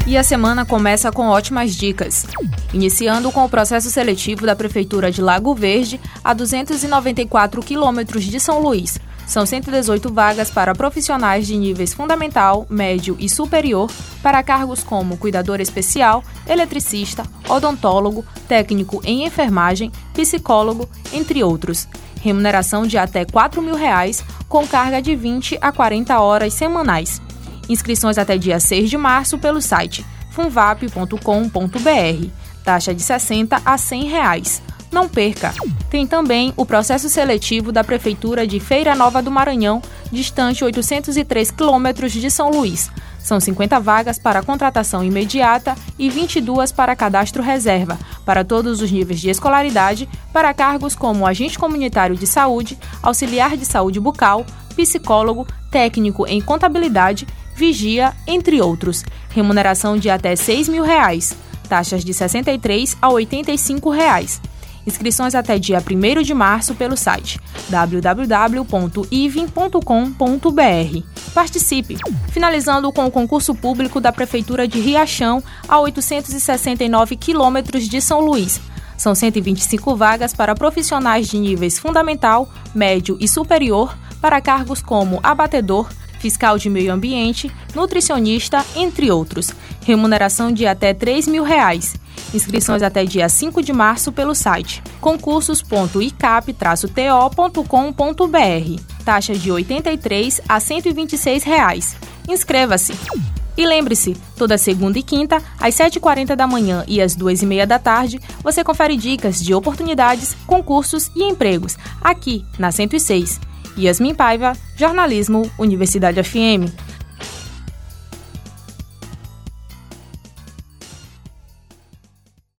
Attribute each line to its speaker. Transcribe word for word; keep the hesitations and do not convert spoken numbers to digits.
Speaker 1: E a semana começa com ótimas dicas. Iniciando com o processo seletivo da Prefeitura de Lago Verde, a duzentos e noventa e quatro quilômetros de São Luís. São cento e dezoito vagas para profissionais de níveis fundamental, médio e superior para cargos como cuidador especial, eletricista, odontólogo, técnico em enfermagem, psicólogo, entre outros. Remuneração de até quatro mil reais, com carga de vinte a quarenta horas semanais. Inscrições até dia seis de março pelo site funvap ponto com ponto br. Taxa de sessenta a cem reais. Não perca! Tem também o processo seletivo da Prefeitura de Feira Nova do Maranhão, distante oitocentos e três quilômetros de São Luís. São cinquenta vagas para contratação imediata e vinte e duas para cadastro reserva, para todos os níveis de escolaridade, para cargos como agente comunitário de saúde, auxiliar de saúde bucal, psicólogo, técnico em contabilidade, vigia, entre outros. Remuneração de até seis mil reais. Taxas de sessenta e três a oitenta e cinco reais. Inscrições até dia primeiro de março pelo site w w w ponto i v i m ponto com ponto br. Participe! Finalizando com o concurso público da Prefeitura de Riachão, a oitocentos e sessenta e nove quilômetros de São Luís. São cento e vinte e cinco vagas para profissionais de níveis fundamental, médio e superior para cargos como abatedor, fiscal de meio ambiente, nutricionista, entre outros. Remuneração de até três mil reais. Inscrições até dia cinco de março pelo site concursos ponto i cap traço t o ponto com ponto br. Taxa de oitenta e três a cento e vinte e seis reais. Inscreva-se! E lembre-se, toda segunda e quinta, às sete e quarenta da manhã e às duas e meia da tarde, você confere dicas de oportunidades, concursos e empregos, aqui na cento e seis. Yasmin Paiva, Jornalismo, Universidade F M.